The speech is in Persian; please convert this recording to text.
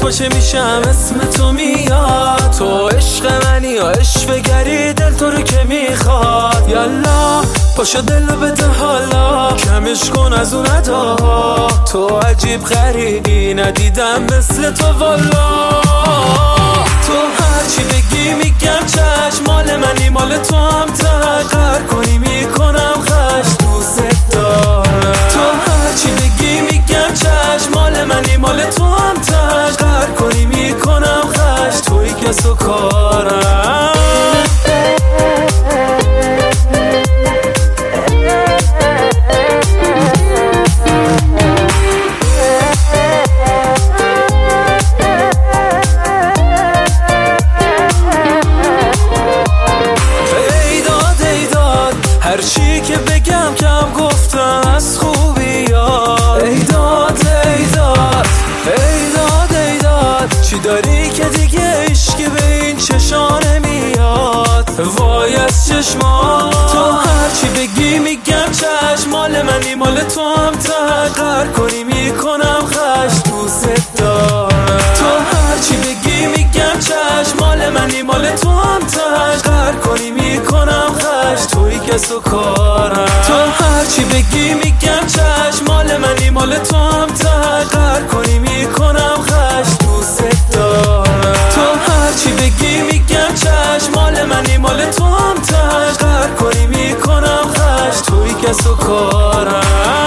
خوشه میشم اسم تو میاد. تو عشق منی یا عشق گری دل تو رو که میخواد. یالا پاشو دلو بده حالا کمش کن از اون ادا. تو عجیب غریبی ندیدم مثل تو والا. تو هرچی بگی میگم چشم مال منی مال تو هم تقر کنی میکنم خش دوست دارم. تو هرچی بگی میگم چشم مال منی مال تو هم تقر کنی میکنم خش توی کس و کارم. هر چی که بگم کم گفتم از خوبی یاد. ای داد ای داد ای داد ای داد چی داری که دیگه عشقی به این چشانه میاد. وای از چشمات تو هر چی بگی میگم چشم مال منی مال تو هم تقر کنی میکنم خش دوست دارم. تو هر چی بگی میگم چشم مال منی مال تو هم تقر کنی میکنم خش توی کس و کارم. تو هرچی بگی میگم چشم مال منی مال تو هم تقر کنی میکنم خش دوست دارم. تو هرچی بگی میگم چشم مال منی مال تو هم تقر کنی میکنم خش توی کس و کارم.